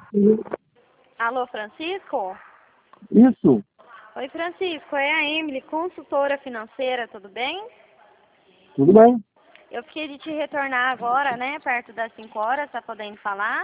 Alô, Francisco? Isso, Oi, Francisco, é a Emily, consultora financeira, tudo bem? tudo bem? Eu fiquei de te retornar agora, né, perto das 5 horas, tá podendo falar?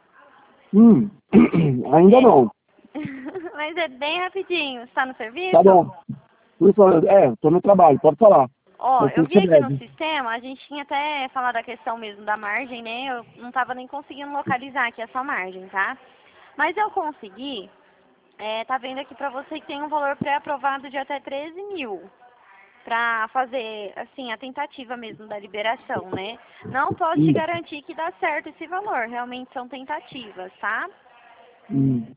Ainda não. Mas é bem rapidinho, está no Tá serviço? bom. Tô no trabalho, pode falar. Ó, Mas eu tem que vi ser aqui no breve. sistema, a gente tinha até falado a questão mesmo da margem, né? Eu não tava nem conseguindo localizar aqui a sua margem, tá? Mas eu consegui, tá vendo aqui pra você que tem um valor pré-aprovado de até 13 mil. Pra fazer, assim, a tentativa mesmo da liberação, né? Não posso te Hum, garantir que dá certo esse valor, realmente são tentativas, tá? hum.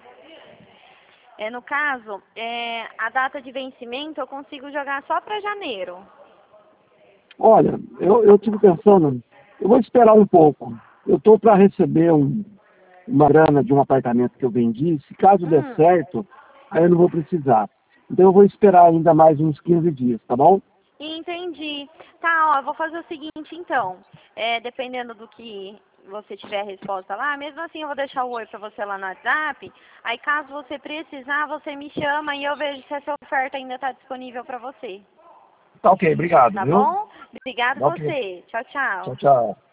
No caso, a data de vencimento eu consigo jogar só pra janeiro. Olha, eu tive pensando, eu vou esperar um pouco. Eu tô para receber uma grana de um apartamento que eu vendi. Se caso der Hum. certo, aí eu não vou precisar. Então eu vou esperar ainda mais uns 15 dias, tá bom? Entendi. Tá, ó, eu vou fazer o seguinte então. Dependendo do que você tiver a resposta lá, mesmo assim eu vou deixar o oi pra você lá no WhatsApp. Aí caso você precisar, você me chama e eu vejo se essa oferta ainda tá disponível pra você. Tá ok, obrigado, Tá viu? bom? Obrigado Tá ok. você. Tchau, Tchau, tchau. tchau.